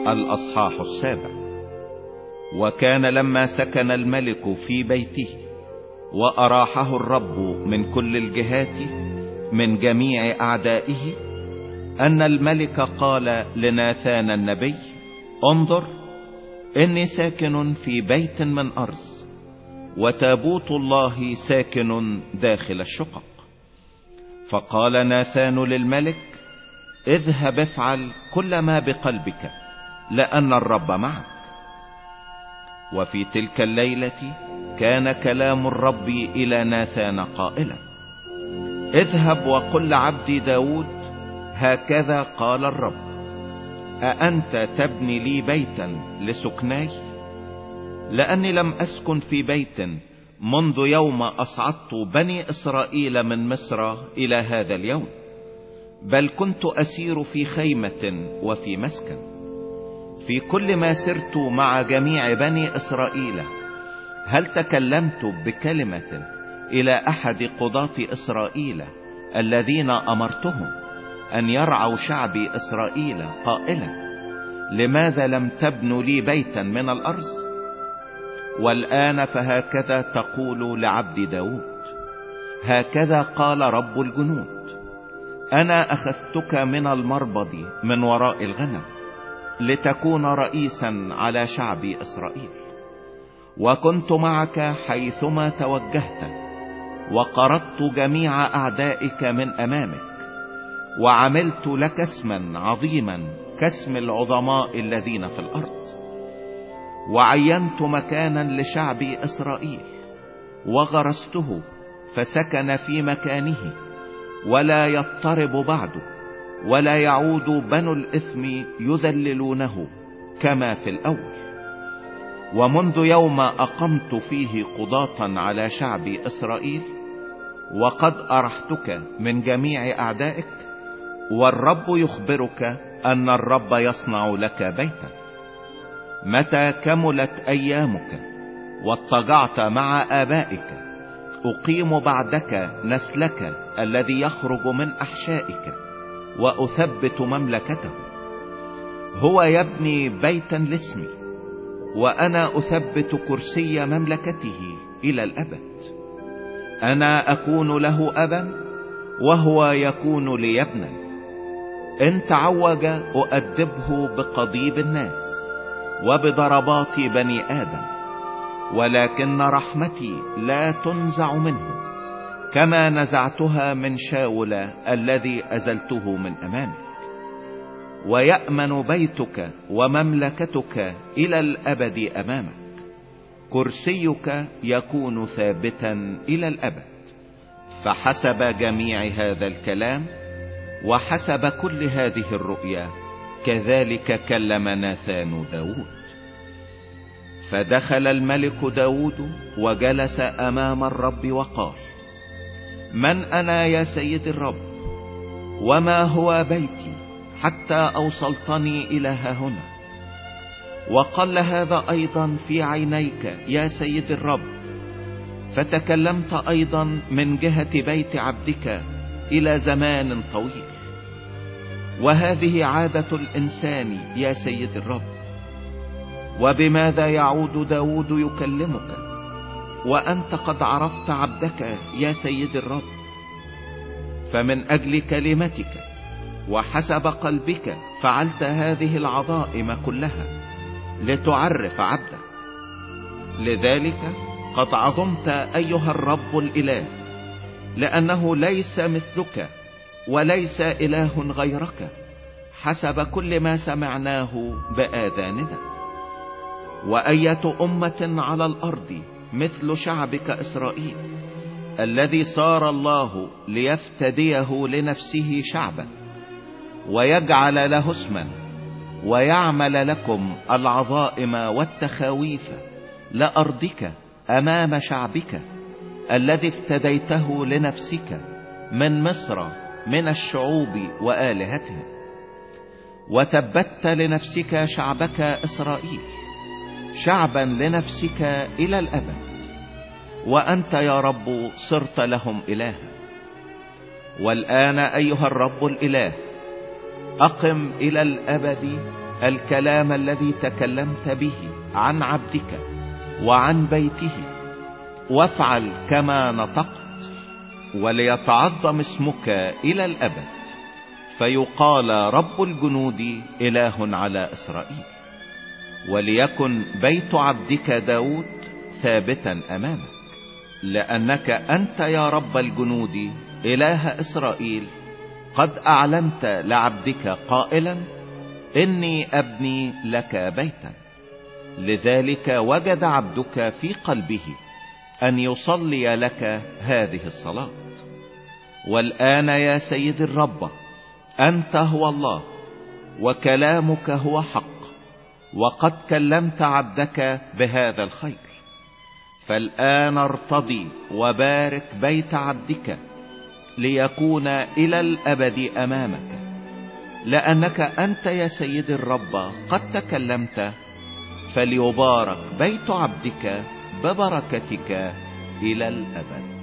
الأصحاح 7. وكان لما سكن الملك في بيته وأراحه الرب من كل الجهات من جميع أعدائه، أن الملك قال لناثان النبي: انظر، إني ساكن في بيت من أرز، وتابوت الله ساكن داخل الشقق. فقال ناثان للملك: اذهب افعل كل ما بقلبك، لأن الرب معك. وفي تلك الليلة كان كلام الرب إلى ناثان قائلا: اذهب وقل لعبدي داود: هكذا قال الرب، أأنت تبني لي بيتا لسكناي؟ لأني لم أسكن في بيت منذ يوم أصعدت بني إسرائيل من مصر إلى هذا اليوم، بل كنت أسير في خيمة وفي مسكن. في كل ما سرت مع جميع بني إسرائيل، هل تكلمت بكلمة إلى أحد قضاة إسرائيل الذين أمرتهم أن يرعوا شعبي إسرائيل قائلا: لماذا لم تبنوا لي بيتا من الأرز؟ والآن فهكذا تقول لعبد داود: هكذا قال رب الجنود، أنا أخذتك من المربض من وراء الغنم لتكون رئيسا على شعب إسرائيل، وكنت معك حيثما توجهت، وقرضت جميع أعدائك من أمامك، وعملت لك اسما عظيما كاسم العظماء الذين في الأرض. وعينت مكانا لشعب إسرائيل وغرسته فسكن في مكانه، ولا يضطرب بعده، ولا يعود بنو الإثم يذللونه كما في الأول. ومنذ يوم أقمت فيه قضاة على شعب إسرائيل، وقد أرحتك من جميع أعدائك، والرب يخبرك أن الرب يصنع لك بيتا. متى كملت أيامك واضطجعت مع آبائك، أقيم بعدك نسلك الذي يخرج من أحشائك، وأثبت مملكته. هو يبني بيتا لاسمي، وأنا أثبت كرسي مملكته إلى الأبد. أنا أكون له أبا، وهو يكون لي ابنا. إن تعوج أؤدبه بقضيب الناس وبضربات بني آدم، ولكن رحمتي لا تنزع منه، كما نزعتها من شاول الذي أزلته من أمامك. ويأمن بيتك ومملكتك إلى الأبد أمامك، كرسيك يكون ثابتا إلى الأبد. فحسب جميع هذا الكلام وحسب كل هذه الرؤيا، كذلك كلم ناثان داود. فدخل الملك داود وجلس أمام الرب وقال: من أنا يا سيد الرب؟ وما هو بيتي حتى أوصلتني إلى هنا؟ وقال هذا أيضا في عينيك يا سيد الرب، فتكلمت أيضا من جهة بيت عبدك إلى زمان طويل. وهذه عادة الإنسان يا سيد الرب. وبماذا يعود داود يكلمك وأنت قد عرفت عبدك يا سيد الرب؟ فمن أجل كلمتك وحسب قلبك فعلت هذه العظائم كلها لتعرف عبدك. لذلك قد عظمت أيها الرب الإله، لأنه ليس مثلك وليس إله غيرك، حسب كل ما سمعناه بآذاننا. وأية أمة على الأرض مثل شعبك إسرائيل، الذي صار الله ليفتديه لنفسه شعبا، ويجعل له اسما، ويعمل لكم العظائم والتخاويف لأرضك أمام شعبك الذي افتديته لنفسك من مصر من الشعوب وآلهتهم. وثبت لنفسك شعبك إسرائيل، شعبا لنفسك إلى الأبد، وأنت يا رب صرت لهم إلها. والآن أيها الرب الإله، أقم إلى الأبد الكلام الذي تكلمت به عن عبدك وعن بيته، وافعل كما نطقت، وليتعظم اسمك الى الابد، فيقال رب الجنود اله على اسرائيل. وليكن بيت عبدك داود ثابتا امامك، لانك انت يا رب الجنود اله اسرائيل قد اعلنت لعبدك قائلا اني ابني لك بيتا. لذلك وجد عبدك في قلبه ان يصلي لك هذه الصلاة. والآن يا سيد الرب، انت هو الله، وكلامك هو حق، وقد كلمت عبدك بهذا الخير. فالآن ارتضي وبارك بيت عبدك ليكون الى الابد امامك، لانك انت يا سيد الرب قد تكلمت. فليبارك بيت عبدك ببركتك الى الابد.